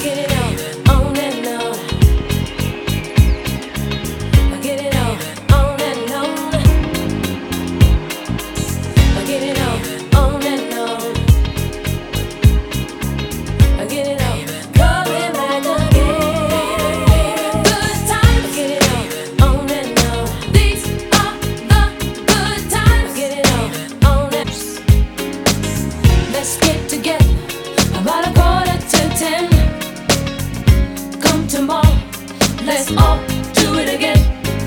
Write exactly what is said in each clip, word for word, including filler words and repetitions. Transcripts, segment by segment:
get it on, on and on. I get it on, on and on. I get it on, on and on. I get it on, coming back again. Good times, I get it on, on and on. These are the good times. I get it on, on and on. Let's get together about a quarter to ten. Come tomorrow, let's all do it again.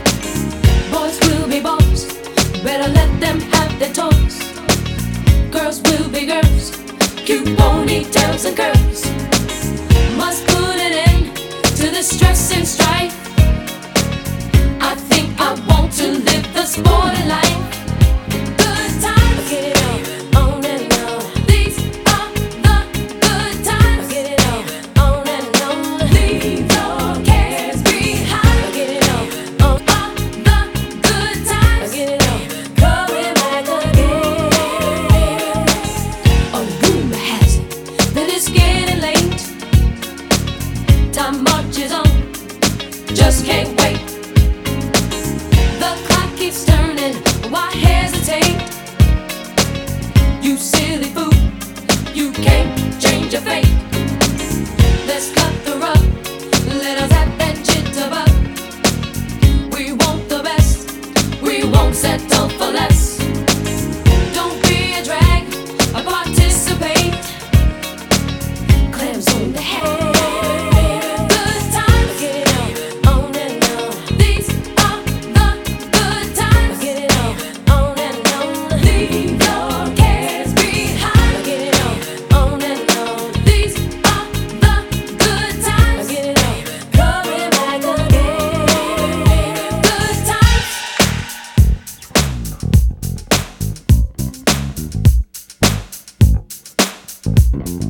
Boys will be boys, better let them have their toys. Girls will be girls, cute ponytails and curves. Must put an end to the stress and strife. I think I want to live the sporting life. Good times, I get it on, on and on. These are the good times. I get it on, on and on. Leave your cares behind. I get it on, on. All the good times. I get it on, coming back again. A rumor has it that it's getting late. Time marches on, just can't wait. The clock keeps turning, why hesitate? You silly fool, you can't change your fate. Let's cut the rug, let us have that jitterbug. We want the best, we won't settle for less. Don't be a drag, or participate. Clams on the head. Good times, I get it on, on and on. These are the good times. I get it on, on and on. Leave your cares behind. I get it on, on and on. These are the good times. I get it on, coming back again. Good times.